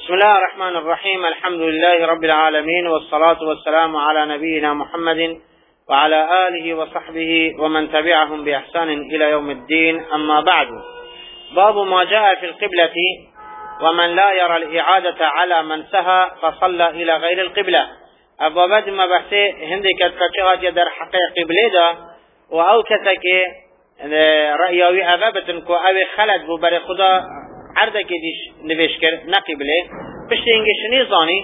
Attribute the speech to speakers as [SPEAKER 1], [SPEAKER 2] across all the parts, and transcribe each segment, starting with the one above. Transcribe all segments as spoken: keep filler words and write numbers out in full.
[SPEAKER 1] بسم الله الرحمن الرحيم. الحمد لله رب العالمين، والصلاة والسلام على نبينا محمد وعلى آله وصحبه ومن تبعهم بإحسان إلى يوم الدين. أما بعد، باب ما جاء في القبلة ومن لا يرى الإعادة على من سهى فصلى إلى غير القبلة. ابوابد ما بحثه هندي كتكات يدر حق قبله دا و او کسک رأیاوی ابابتن کو او خلد بو بر خدا عرضه که دیش نویش کرد نقبله پشت اینگه شنی زانی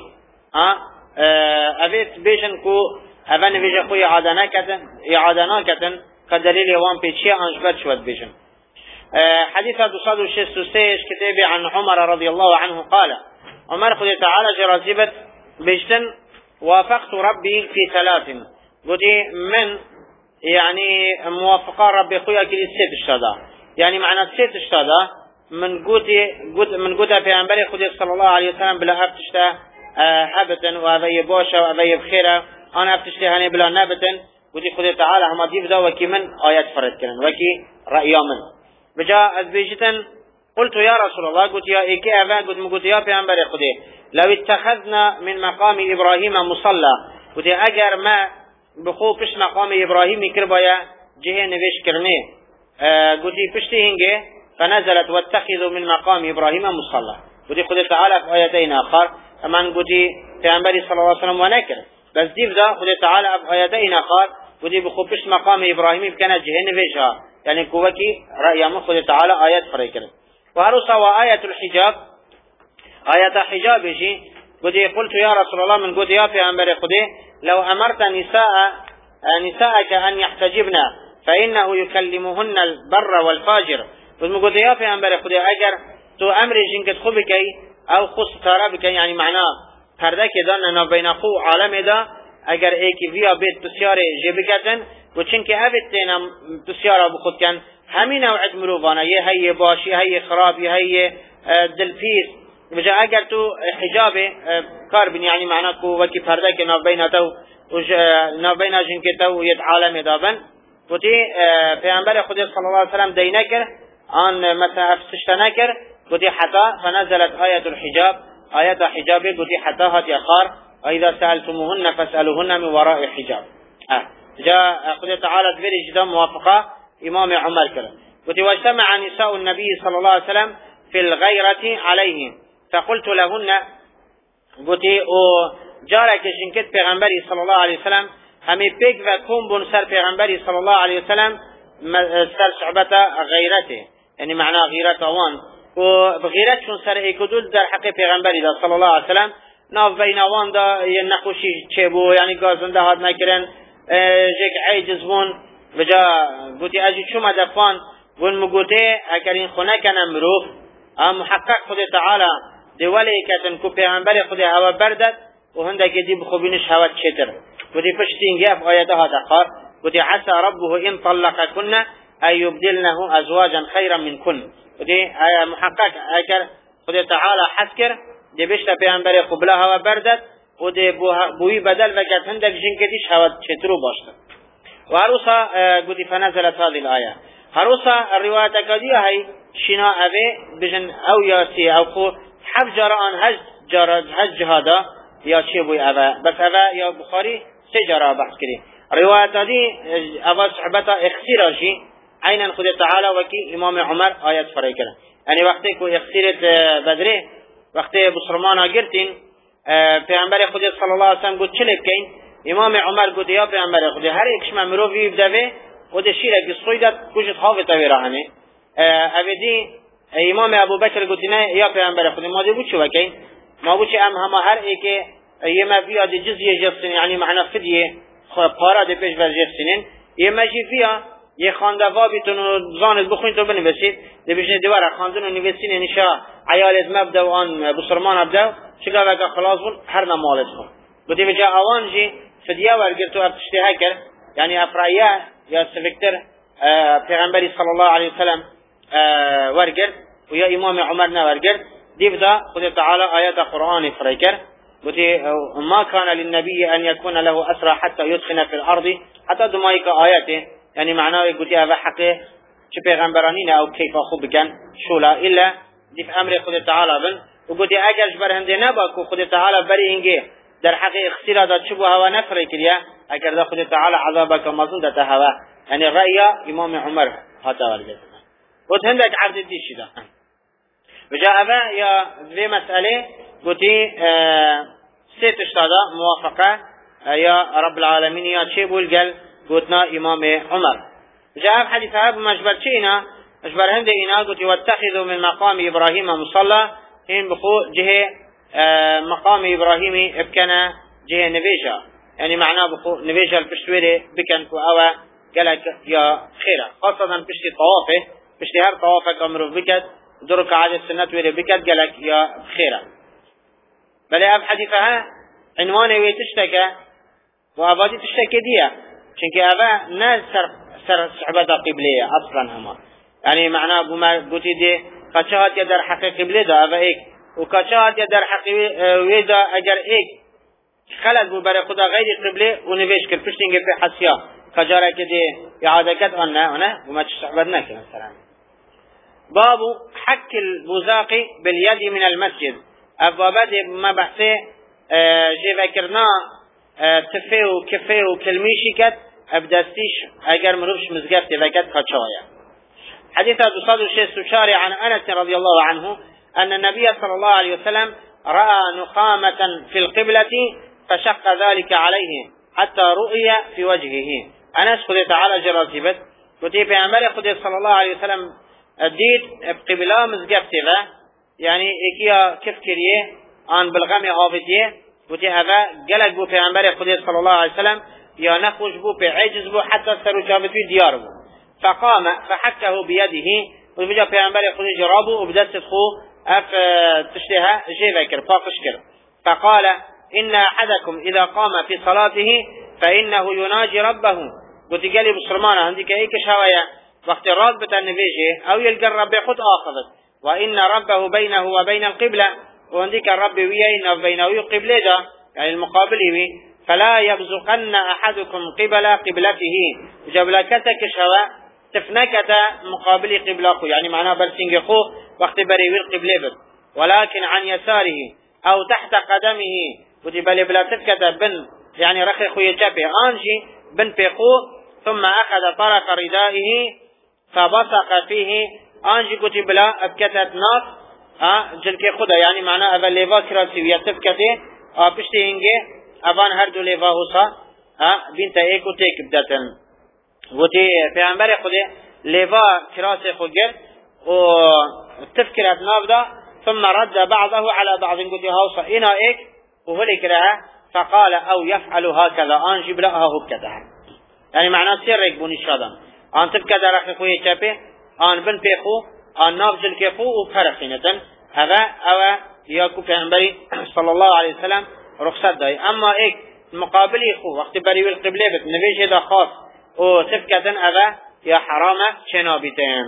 [SPEAKER 1] اویت بیشن کو او نویش خوی اعاده نکتن اعاده نکتن که دلیل وان پیچی انجبت شود بیشن. حديث دوصد وشست وسيش كتاب عن عمر رضي الله عنه قال: عمر خد تعالى جرازبت بيجتن وافقت ربي في ثلاث، قلت من يعني موافقة ربي خويا كلي ست اشتادا، يعني معنى ست اشتادا من قلت من قلت في أنبري خد صلى الله عليه وسلم بلا أفتشتا حبتا وأبي بوشا وأبي بخيرا أنا أفتشتي هني بلا نبتا، قلت خد تعالى هم ديفدا وكي من آيات فرد كرن وكي رأيا من بجاء أذبيجتن. قلت يا رسول الله، قلت يا إيكي أبا، قلت مقلت يا پیغمبر خدي لو اتخذنا من مقام إبراهيم مصلى، قلت أجر ما بخو پشت مقام إبراهيم كربايا جهه نوش کرنه، قلت پشتی هنگه فنزلت واتخذوا من مقام إبراهيم مصلى، قلت خد تعالى في آياتين آخر من قلت پیغمبر صلى الله عليه وسلم ونكر بس ديف دا خد تعالى في آياتين آخر قلت بخو پشت مقام إبراهيم بكنا جهه نوشها، يعني كوكي رأي من خد تعالى آيات فريكر. وهرسا وآية الحجاب آية حجاب جي قلت قلت يا رسول الله، من قلت يا پیغمبر خدي لو أمرت نساء نساءك أن يحتجبن فإنه يكلمهن البر والفاجر، قلت يا پیغمبر خدي أجر تو أمر جنكت خبكي أو خص ترابك، يعني معناه پرده که داننا بین خو عالم دا اگر ایکی ویا بیت بسیار جبکتن و چنکه اوید تینا بسیار بخود کن همین نوعت مروفانه یه هی باشی هی خرابی هی دلپیس بجا اگر تو حجاب کار بین، یعنی معنی کو وکی پرده که ناو بین تو ناو بین جنکه تو ید عالم دابن و تی پیغمبر خود صلی اللہ علیہ وسلم دی نکر آن مثلا افسشت نکر و تی حتا فنزلت آیت الحجاب آیت حجابی و تی حتا هات یخار وإذا سألتموهن فاسألوهن من وراء الحجاب. آه. جاء قد تعالى تبري جدا موافقة إمام عمر كلا واجتمع نساء النبي صلى الله عليه وسلم في الغيرة عليهم فقلت لهن قلت جارك جنكت پیغمبری صلى الله عليه وسلم همي بيك وكم بن سر پیغمبری صلى الله عليه وسلم سر شعبة غيرته، يعني معنى غيرته وان وبغيرت شون سر ايكودول در حق پیغمبری دا صلى الله عليه وسلم ناف بینوان دا یه نخوشی چه بو، یعنی گازنده هاد نکرن جک عیجز بون بجا گوتی اجی چوم دفان بون مگوته اگر این خونه کنم مروف محقق خود تعالی دولی کتن کو پیغمبر خود هوا بردد و هنده که دی بخوبینش هوا چتر گوتی پشتین گف آیده ها دقار گوتی عسى ربه ان طلق کن ای یبدلنه ازواجا خیرا من کن، گوتی محقق اگر خود تعالی حس کر دی بشتا پیغمبر قبله هوا بردد و دی بوی بدل وکت هندک جنکتیش هوا چترو باشد. و هروسا قدی فنزلت هذه الآية. هروسا الرواية كدية هي شنا أبي بجن أو ياسي أو خو حب جران هج جرا هج جهادا يا شيء بوي أبا بس أبا يا بخاري سجرا بحث كري رواية هذه أبا صحبته اختيار شيء عينا خد تعالى وكي إمام عمر آيات فريقنا، يعني وقتك اختيرت بدره وقت بسرمان آگرتین پیامبر خدا صلی الله علیه و سلم گفت چه لبکین؟ امام عمر گفت یا پیامبر خدا هر یکش من مروی بدوه و دشیره گسخوی داد کجت خوابت ویرانه. ابدی امام ابو بکر گفت نه یا پیامبر خدا ما دیو چه وکین؟ ما بوچه ام هم هر ایک یه مبیا دی جزیه جستین، یعنی معنی فدیه پارا دی پیش ور جستین یه مجیفیا یه خاندوا بیتون زانت بخوین تو بنویسید دی بجنه دیواره خاندون و نویسین نشا عیالت مبدا و آن بسرمان ابدا چگاه وگه خلاص بون هر نمالت کن بودی بجا اوان جی فدیه ورگر تو ابتشتیه کر، یعنی افرایه یا سفکتر پیغمبری صلی الله علیه وسلم ورگر و یا امام عمر نورگر دیو دا خود تعالی آیات قرآن فرای کر بودی ما کان للنبی ان یکون له اسرا حتی یدخن فی الارض حتی دمائک آیاته، يعني معناه يقول هذا حقه شو پیغمبرانين أو كيف أخو بكن شولا إلا دي في أمر خد تعالى بن وقلت أجرش برهندي نباك وخد تعالى بري هنجي در حق اختيار دا تشبه هوا نفري كليا أجر دا خد تعالى عذابك مظن دا تهوا يعني رأي إمام عمر هذا ورجع وتهندك عبد الديش ده وجاء أبا يا ذي مسألة قلت اه ست اشتادا موافقة اه يا رب العالمين يا تشيبول قال قلتنا إمام عمر جاء حديث أبو مجبر شينا مجبر هند إنا قلت واتخذوا من مقام إبراهيم مصلى إن بخو جهة اه مقام إبراهيم ابكنا جهة نبيجة يعني معناه بخو نبيجة البشتويري بكن كواوا قالك يا خيرا خاصة بشتي طوافه بشتي هر طوافك أمره بكت درك عادة السنة ويري بكت قالك يا خيرا بل أب حديثها عنوانه ويتشتكى وأبادي تشتكى ديا شنك أبا ناس سر, سر صحبة قبلية أصلا هما يعني معناه بما قلت دي كشهات يدر حق قبلية دا أبا إيك وكشهات يدر حق ويدا أجر إيك خلق ببري خدا غير قبلية ونبيش كر پشتنگ في حسيا كجارة كده إعادة كد أنا أنا وما تشعبدنا كده مثلا باب حك البزاق باليد من المسجد أبوابات ما بحثه اه جيفكرنا اه تفه وكفه وكلميشي كت أبدستيش أجر مروفش مزقفت ذكت خشايا حديث دوصاد الشيخ سشاري عن أنس رضي الله عنه أن النبي صلى الله عليه وسلم رأى نخامة في القبلة فشق ذلك عليه حتى رؤية في وجهه أنس خذ تعالى جراتبت وتي في عمل خذ صلى الله عليه وسلم الديد بقبلة مزقفت ذا يعني إكيا كيف كريه عن بالغم عابديه وتي هذا قلق بو في عمل خذ صلى الله عليه وسلم يا نخوش بو في عجز بو حتى سروا جابت في ديار بو فقام فحكه بيده وبجا في عمل خذ جرابه وبدأت تدخو أف تشتها جيبكر فاقشكر فقال إن أحدكم إذا قام في صلاته فإنه يناجي ربه قلت قالي بسرمانة عندك أيك شوايا وقت الرابط النبيجي أو يلقى الرب خد آخذت وإن ربه بينه وبين القبلة وعندك الرب ويين بينه وقبلة يعني المقابل وي فلا يبزقن أحدكم قبل قبلته جبلكتك شواء تفنكت مقابل قبلة يعني معناه برسنج خو وقت بريوي القبلة ولكن عن يساره أو تحت قدمه وتبالي بلا تفكت بن يعني رخي خوية جابه آنجي بن بيقو ثم أخذ طرف ردائه فبصق فيه آنجي كتب بلا أبكتت ناس آه جلكي خدا يعني معناه أبا ليفا كراسي ويتفكته آه بشتي إنجي أبان هردو ليفا هوسا آه بنت ايكو تيك بدتن وتي في عنبري خده ليفا كراسي خجر وتفكرت نابدا ثم رد بعضه على بعض قلت هوسا إنا ايك وهلي كراها فقال أو يفعل هكذا أنجب لها هكذا يعني معناه سيرك بني شادم أن تبكذا رخي خوية شابه أن بن بيخو أن نافجل كيخو وفرقينة هذا أو ياكو كهنبري صلى الله عليه وسلم رخصت داي أما إيك مقابلي خو وقت بريو القبلة بت نبيش هذا خاص وتبكة هذا يا حرامة شنابتين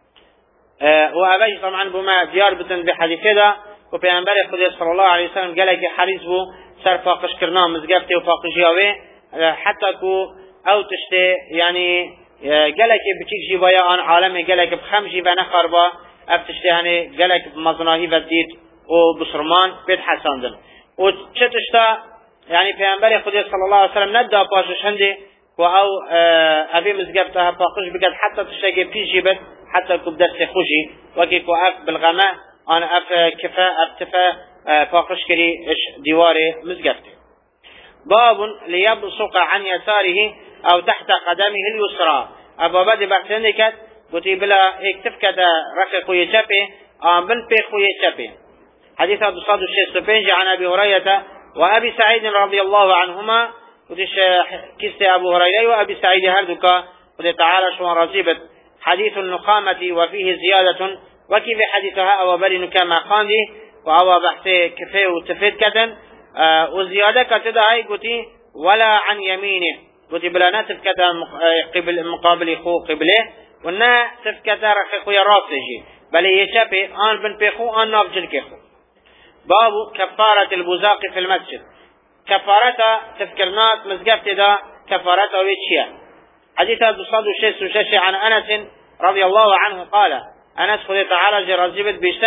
[SPEAKER 1] أه وأبيش طبعا بما ديار بتن بحديث هذا وبيعنبري خدي صلى الله عليه وسلم قال لك حريص بو سر فاقش كرنا مزقفته وفاقش جاوي حتى كو أو تشتي يعني قال لك بتشيك جيبايا عن عالمي قال لك بخم جيبا نخربا أفتشتي يعني قال لك بمظناهي فديد وبصرمان بيت حسان دل وشتشتا يعني بيعنبري خدي صلى الله عليه وسلم ندى باشش هندي وأو أبي مزقفتها فاقش بقد حتى تشتاقي بيش جيبت حتى كو بدرس خوشي وكي كو أف بالغماء أنا أف كفاء أفتفى فاقش كري إيش ديواري مزقفته باب ليبصق عن يساره أو تحت قدمه اليسرى أبو بدي بحثنك قلت بلا اكتف كذا رخي خوية شابه آم بن بي خوية شابه حديث أبو صاد الشيخ سبينجي عن أبي هريرة وأبي سعيد رضي الله عنهما قلت كست أبو هريرة وأبي سعيد هردك قلت تعالى شو رزيبت حديث النخامة وفيه زيادة وكيف حديثها أو بلن كما قاندي وأو بحث كفيه وتفيد كذا آه وزيادة كتدا هاي قلتي ولا عن يمينه قلتي بلا ناتف كذا قبل مقابل خو قبله ونا تفكتا رخي خويا راسجي بل يشابه آن بن بيخو آن نافجل كيخو باب كفارة البزاق في المسجد كفارة تفكرنات مزقفت دا كفارة ويتشيا حديث الدصاد الشيس وشاشي عن أنس رضي الله عنه قال أنس خذ تعالى جرزيبت بيشتن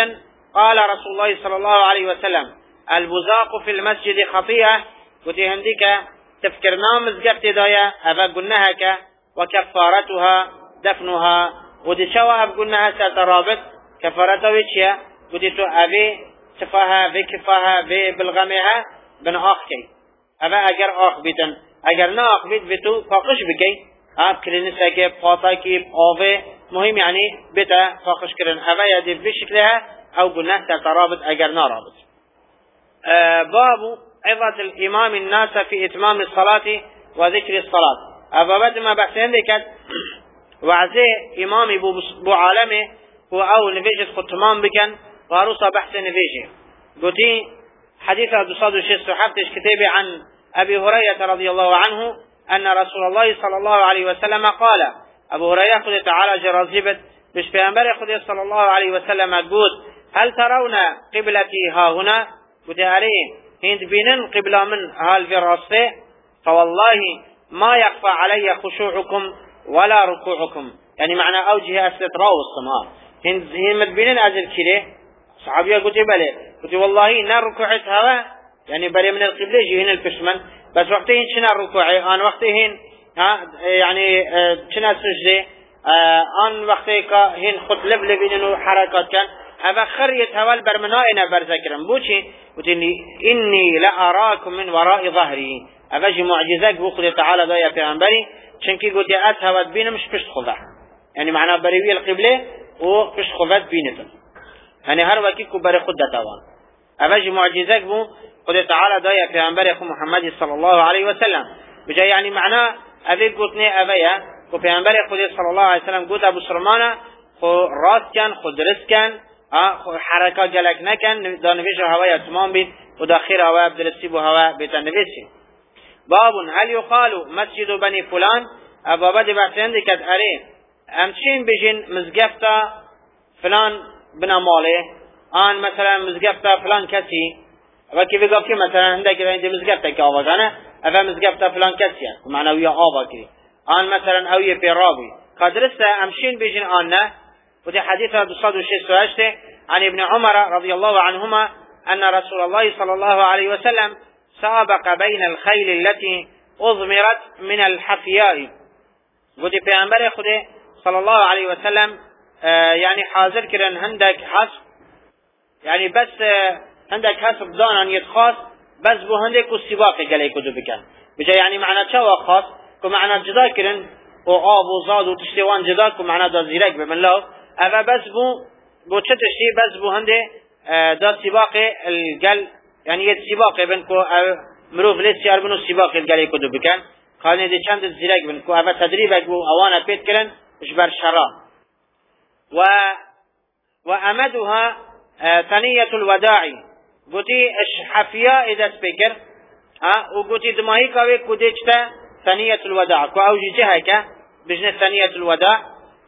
[SPEAKER 1] قال رسول الله صلى الله عليه وسلم البزاق في المسجد خطيئة قلت هنديك تفكرنا مزقفت دايا أبا قلناها وكفارتها دفنها ودي شوا أبا قلناها سترابط كفارتها ويتشيا قلت تو أبي شفاها بكفاها ببلغمها بن آخكي أبا أجر آخ بيتن أجر نا آخ بيت بتو فاقش بكي أب كلينساكي بقاطاكي بقاوه مهم يعني بتا فاقش كرن أبا يدي بشكلها أو قلناها سترابط أجر نا رابط أه باب عظة الإمام الناس في إتمام الصلاة وذكر الصلاة أبا بعد ما بحثين ذكت وعزي إمامي بو عالمه هو أو نفيجة ختمان بكن وعروسة بحث نفيجة قلتي حديث عبد الصاد الشيخ صحابتش كتابي عن أبي هريرة رضي الله عنه أن رسول الله صلى الله عليه وسلم قال أبو هريرة قد تعالى جرازبت مش بأنبري قد صلى الله عليه وسلم قلت هل ترون قبلتي ها هنا قلت عليه هند بينن قبلة من هالفراسة فوالله ما يخفى علي خشوعكم ولا ركوعكم يعني معنى أوجه أستطراء السماء هند هند بينن أزل كده صحابيه قلت بله قلت والله نار ركوعت هوا يعني بلي من القبلة جي هنا البشمن بس وقتهن شنا ركوعي آن وقتهن يعني شنا سجده آن وقتك هن خط لب لبينن حركات كان هذا خريت هوال برمنائنا برذكرم بوشي وتني إني لأراكم من وراء ظهري أفاجي معجزات بوخذ تعالى ضايا في أنبري شنكي قلت أتهوت بينا مش بشت خضع يعني معنى بريوية القبلة وبشت خضعت بينتم يعني هر وكيكو بري خدة توان أفاجي معجزات بو خذ تعالى ضايا في أنبري أخو محمد صلى الله عليه وسلم بجا يعني معنى أفي قلتني أفيا وفي أنبري خذ صلى الله عليه وسلم قلت أبو سرمانة خو راس كان خو درس كان حركة جلك نكن دا نفيش هوا تمام بيت وداخل هوا بدرسيب هوا بتنفيسي باب هل يقال مسجد بني فلان أبا بدي بعثين دي كد أريه أمشين بجين مزقفتا فلان بنا ماله آن مثلا مزقفتا فلان كسي أبا كيف يقف مثلا عندك إذا عندي مزقفتا كأوبا كان أبا مزقفتا فلان كسي معنى ويا آبا كري آن مثلا أوية بيرابي قدرستا أمشين بجين آنه ودي حديث بصاد الشيء سواشته عن ابن عمر رضي الله عنهما أن رسول الله صلى الله عليه وسلم سابق بين الخيل التي أضمرت من الحفياء ودي بيعنبر خده صلى الله عليه وسلم آه يعني حاضر كرن هندك حسب يعني بس آه هندك حسب دانا يتخاص بس بو هندك السباق قلي كدو بكن بجا يعني معنى شوا خاص كمعنى جدا كرن وآب وزاد وتشتوان جدا كمعنى دا زيرك بمن الله أبا بس بو بو تشتشي بس بو هنده دا سباق القل يعني يد سباق بنكو مروف ليس يار بنو سباق القل يكدو بكن خالين دي چند زيرك بنكو أبا تدريبك بو أوانا بيت كرن اشبر شرا و وأمدها ثنية الوداع قوتي حفياء إذا سبكر ها وقوتي دماهي كاوي كوديشتا ثنية الوداع كو أوجي جهك بجنة ثنية الوداع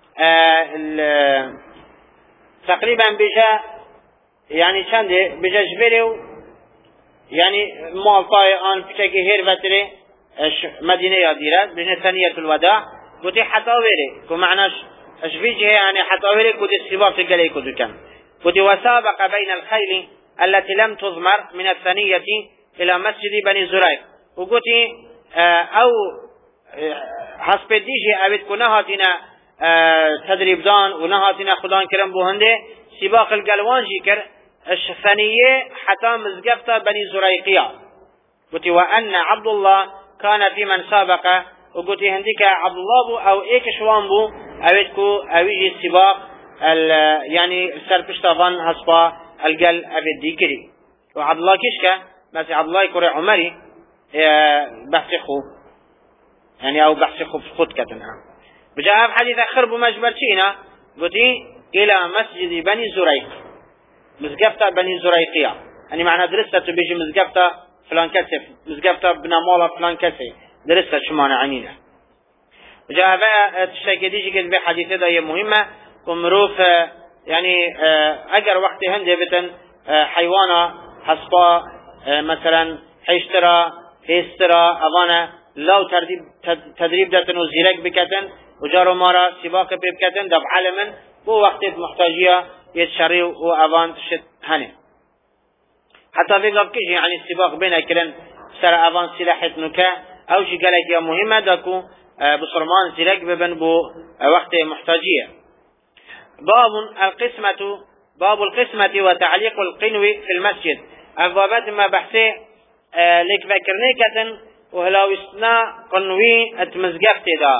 [SPEAKER 1] آه تقريبا بجا يعني شنده بجا جبريو يعني موالطاي آن بشكي هير فتره مدينة ياديرات بجنة ثنية الوداع قوتي حتاويري كو معناش اشفيجه يعني حتاويري كودي السباق تقلي كودو كان قوتي وسابق بين الخيل التي لم تضمر من الثنية إلى مسجد بني زريق وقوتي آه أو حسب ديجي أبد كنهاتنا آه تدريب دان ونهاتنا خدان كرم بوهنده سباق القلوان جيكر الثنية حتى مزقفة بني زريقية قلت وأن عبد الله كان في من سابق وقلت هنديك عبد الله بو أو إيك شوان بو أبدكو أويجي السباق يعني سرپشتافان هسبا القل أبد ديكري وعبد الله كشكا بس عبد الله كوري عمري بحث خو يعني أو بحث خو خود كتنها بجاء في حديث أخر بمجبرتينا قلت إلى مسجد بني زريق مزقفة بني زريقية يعني معنى درسته بيجي مزقفة فلان كسف مزقفة بنامولا فلان كسف درسته شمانة عنينة بجاء بقى تشتكي ديجي قد بحديثة ده هي مهمة ومروف يعني أجر وقت هندي بتن حيوانا حصبا مثلا حيشترى هيسترى أظانا لو تدريب تدريب داتن وزيرك بكتن وجارو مارا سباق بكتن دب علما بو وقت محتاجية يتشري وأبان شد هني حتى في قبل كيش يعني السباق بين كرن سر أبان سلاح نكا أو شيء قالك يا مهمة داكو بصرمان سلاك ببن بو وقت محتاجية. باب القسمة باب القسمة وتعليق القنوي في المسجد. أبوابات ما بحثي لك فكرني كتن وهلاو اسنا قنوي اتمزقفت دا.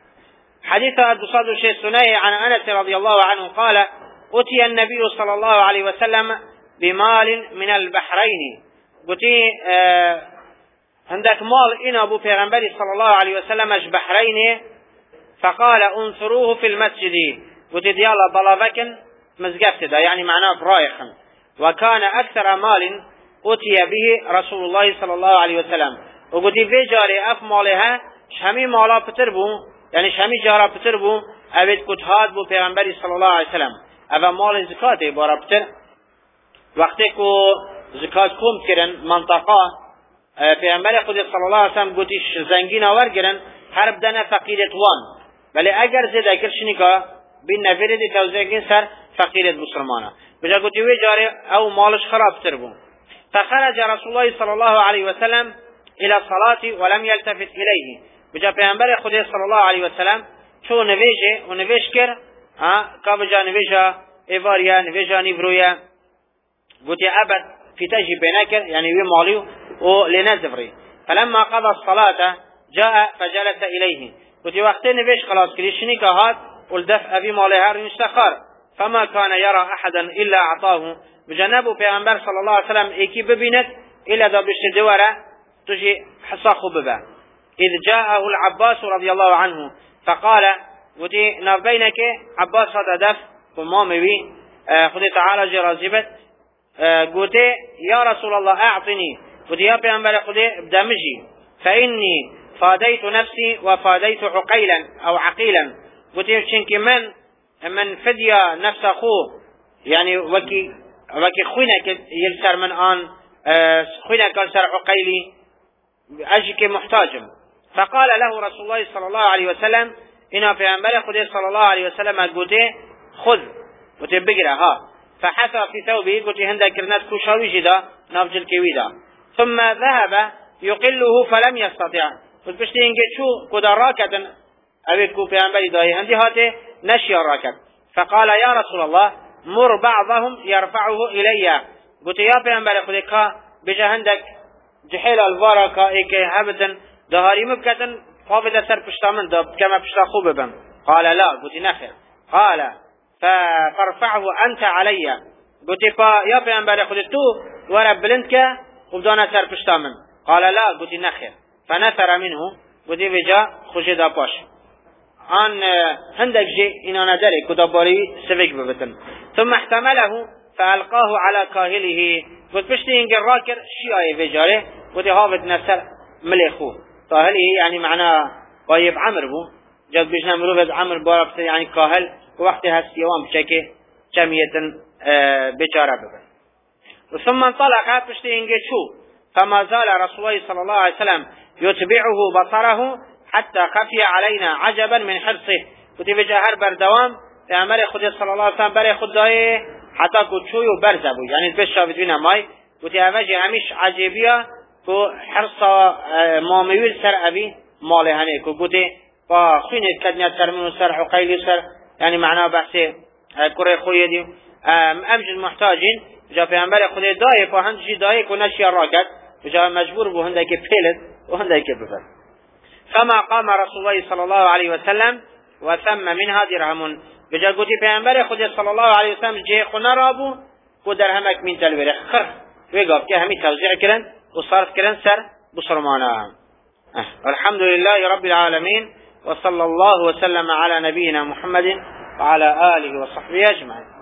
[SPEAKER 1] حديث أدوصاد الشيء سنيه عن أنس رضي الله عنه قال أتي النبي صلى الله عليه وسلم بمال من البحرين. قلت آه عندك مال إن أبو پیغمبر صلى الله عليه وسلم اش بحرين فقال انثروه في المسجد. قلت ديالا بلافكن مزقفت دا يعني معناه رايخا. وكان أكثر مال أتي به رسول الله صلى الله عليه وسلم. وقلت في جاري أف مالها شمي مالا بتربو يعني شمي جارا بتربو أبد كتهاد بو پیغمبر صلى الله عليه وسلم أبا مال زكاة بارا بتر وقتی کو زکات کم کرن منطقه پیامبر خود صلی الله علیه و سلم گوتیش زنگین آور گرن هر بدن فقیرت وان ولی اگر زده کرشنی که بین نفرد توزیقین سر فقیرت مسلمانه بجا گوتی وی جاری او مالش خراب تر بون. فخرج رسول الله صلی الله علیه و سلم الى الصلاة ولم يلتفت الیه. بجا پیامبر خود صلی الله علیه و سلم چو نویجه و نویش کر که بجا نویجه ایواریا نویجه نیبرویا قلت أبد في تجي بينك يعني ومالي ولنزفري. فلما قضى الصلاة جاء فجلس إليه. قلت وقتين بيش خلاص كريشني كهات والدفع أبي ماليها رنشتخار فما كان يرى أحدا إلا أعطاه. بجنبه پیغمبر صلى الله عليه وسلم إيكي ببينت إلا دا بشت دوارة تجي حصاخه ببا. إذ جاءه العباس رضي الله عنه فقال قلت نبينك عباس هذا دف ومامي خذ تعالى جرازبت قلت يا رسول الله أعطني. قلت يا پیغمبر خدا بدمجي فإني فاديت نفسي وفاديت عقيلا أو عقيلا. قلت چنك من من فديا نفس أخوه يعني وكي وكي خوينك يلسر من آن خوينك يلسر عقيلي أجيك محتاجم. فقال له رسول الله صلى الله عليه وسلم إنا پیغمبر خدا صلى الله عليه وسلم قلت خذ. قلت بقرأ ها فحثى في ثوبه. قلت هندا كرنات كوشاوي جدا نافجل كويدا ثم ذهب يقله فلم يستطيع. قلت بشتي انجد شو قد راكة أبيكو بيانبالي داي هندي هاته نشي راكة. فقال يا رسول الله مر بعضهم يرفعه إلي. قلت يا بيانبالي خدكا بجا هندك جحيل الواركا ايكي هبتن دهاري مبكتن قابل سر پشتامن دا كما پشتا خوب بم. قال لا. قلت نخير. قال فارفعه أنت علي. قلت يا پیغمبر خود تو ورا بلندك وبدانا سر پشتامن. قال لا. قلت نخير. فنثر منه. قلت بجا خجدا باش آن هندك جي إنانا داري كتاباري سفك ببتن. ثم احتمله فألقاه على كاهله. قلت بشتي انجل راكر شيئا بجاره. قلت هابت نفسر مليخو كاهله يعني معناه قايب عمر بو جد بجنا مروفت عمر باربت يعني كاهل وقت هستيوان بشكل جمية بجاره ببن. ثم انطلق بشتي انجل شو فما زال رسول الله صلى الله عليه وسلم يتبعه بصره حتى خفي علينا عجبا من حرصه. كتب جهر بردوام تعمل خدي صلى الله عليه وسلم بري خداي حتى كتشوي وبرزبو يعني البش شافتونا ماي وتعمل هميش عجيبية كو حرص ماميول سر أبي ماله هني كو قدي فخين كدنيا سر منو سر عقيل سر يعني معناه بحث كره خويه دي أمج المحتاجين جا پیامبر خدای دای په هند شي دای کو نشي راکت جا مجبور بو هنده کې فعل او هنده کې بفر. فما قام رسول الله صلى الله عليه وسلم وثم منها درهم. بجا قلت پیامبر خدای صلى الله عليه وسلم جه خنا رابو کو درهمک من تلوير خر ويقف که همي توزيع كرن وصرف كرن سر بصرمانا. الحمد لله رب العالمين وصلى الله وسلم على نبينا محمد وعلى آله وصحبه أجمعين.